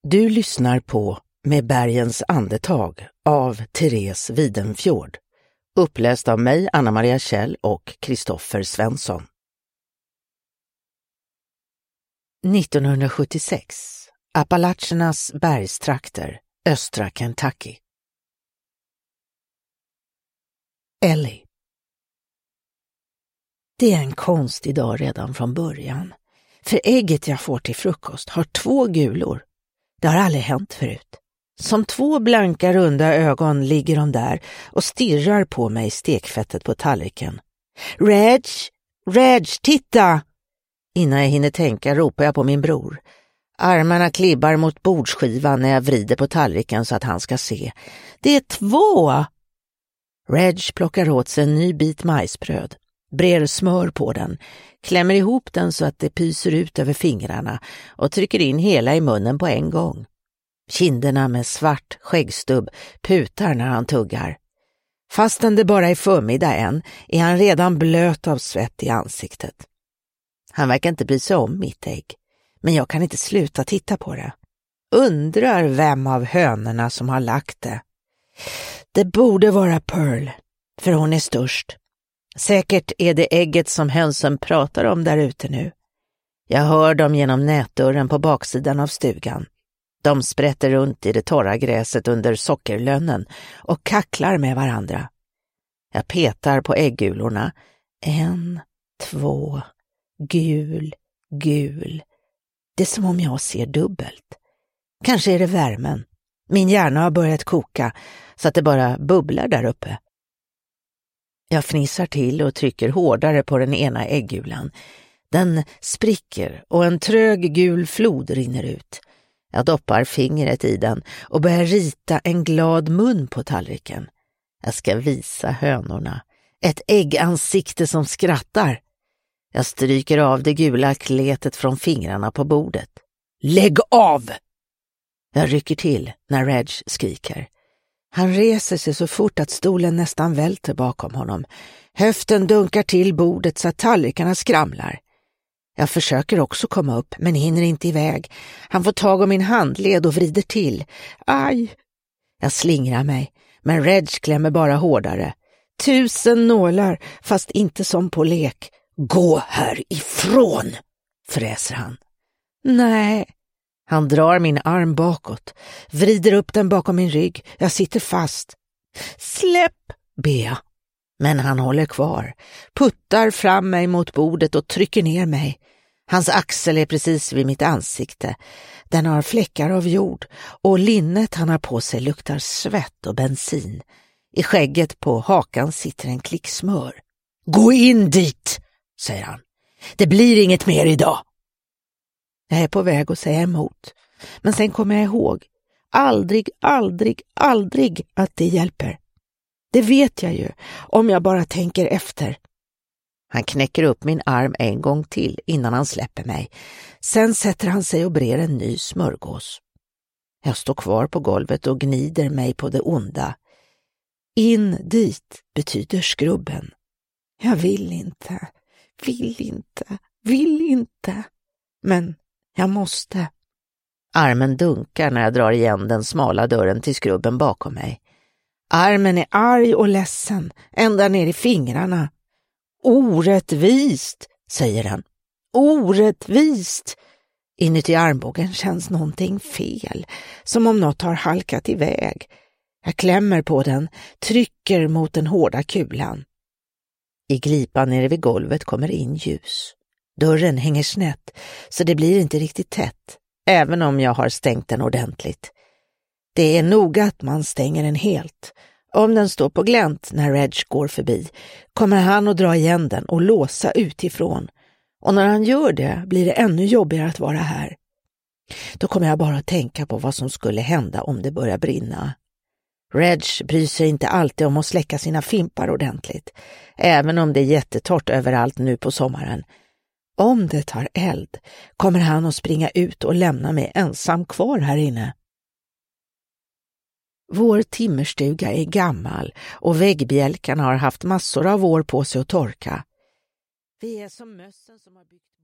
Du lyssnar på Med bergens andetag av Therese Widenfjord. Uppläst av mig, Anna-Maria Kjell och Kristoffer Svensson. 1976. Appalachernas bergstrakter, östra Kentucky. Ellie. Det är en konstig dag redan från början. För ägget jag får till frukost har 2 gulor. Det har aldrig hänt förut. Som 2 blanka runda ögon ligger de där och stirrar på mig i stekfettet på tallriken. Reg, titta! Innan jag hinner tänka ropar jag på min bror. Armarna klibbar mot bordsskivan när jag vrider på tallriken så att han ska se. Det är 2! Reg plockar åt sig en ny bit majsbröd, brer smör på den, klämmer ihop den så att det pyser ut över fingrarna och trycker in hela i munnen på en gång. Kinderna med svart skäggstubb putar när han tuggar. Fastän det bara är förmiddag än är han redan blöt av svett i ansiktet. Han verkar inte bry sig om mitt ägg, men jag kan inte sluta titta på det. Undrar vem av hönorna som har lagt det. Det borde vara Pearl, för hon är störst. Säkert är det ägget som hönsen pratar om där ute nu. Jag hör dem genom nätdörren på baksidan av stugan. De sprätter runt i det torra gräset under sockerlönnen och kacklar med varandra. Jag petar på äggulorna. 1, 2, gul. Det är som om jag ser dubbelt. Kanske är det värmen. Min hjärna har börjat koka så att det bara bubblar där uppe. Jag fnissar till och trycker hårdare på den ena äggulan. Den spricker och en trög gul flod rinner ut. Jag doppar fingret i den och börjar rita en glad mun på tallriken. Jag ska visa hönorna. Ett äggansikte som skrattar. Jag stryker av det gula kletet från fingrarna på bordet. Lägg av! Jag rycker till när Reg skriker. Han reser sig så fort att stolen nästan välter bakom honom. Höften dunkar till bordet så att tallrikarna skramlar. Jag försöker också komma upp men hinner inte iväg. Han får tag om min handled och vrider till. Aj! Jag slingrar mig, men Reg klämmer bara hårdare. 1000 nålar, fast inte som på lek. Gå härifrån, fräser han. Nej. Han drar min arm bakåt, vrider upp den bakom min rygg. Jag sitter fast. Släpp, ber jag. Men han håller kvar, puttar fram mig mot bordet och trycker ner mig. Hans axel är precis vid mitt ansikte. Den har fläckar av jord och linnet han har på sig luktar svett och bensin. I skägget på hakan sitter en klick smör. Gå in dit, säger han. Det blir inget mer idag. Jag är på väg att säga emot, men sen kommer jag ihåg. Aldrig att det hjälper. Det vet jag ju, om jag bara tänker efter. Han knäcker upp min arm en gång till innan han släpper mig. Sen sätter han sig och brer en ny smörgås. Jag står kvar på golvet och gnider mig på det onda. In dit betyder skrubben. Jag vill inte. Men jag måste. Armen dunkar när jag drar igen den smala dörren till skrubben bakom mig. Armen är arg och ledsen, ända ner i fingrarna. Orättvist, säger den. Orättvist. Inuti armbågen känns någonting fel, som om något har halkat iväg. Jag klämmer på den, trycker mot den hårda kulan. I glipan nere vid golvet kommer in ljus. Dörren hänger snett, så det blir inte riktigt tätt, även om jag har stängt den ordentligt. Det är noga att man stänger den helt. Om den står på glänt när Reg går förbi kommer han att dra igen den och låsa utifrån. Och när han gör det blir det ännu jobbigare att vara här. Då kommer jag bara att tänka på vad som skulle hända om det börjar brinna. Reg bryr sig inte alltid om att släcka sina fimpar ordentligt, även om det är jättetorrt överallt nu på sommaren. Om det tar eld kommer han att springa ut och lämna mig ensam kvar här inne. Vår timmerstuga är gammal och väggbjälkarna har haft massor av år på sig att torka. Vi är som mössen som har byggt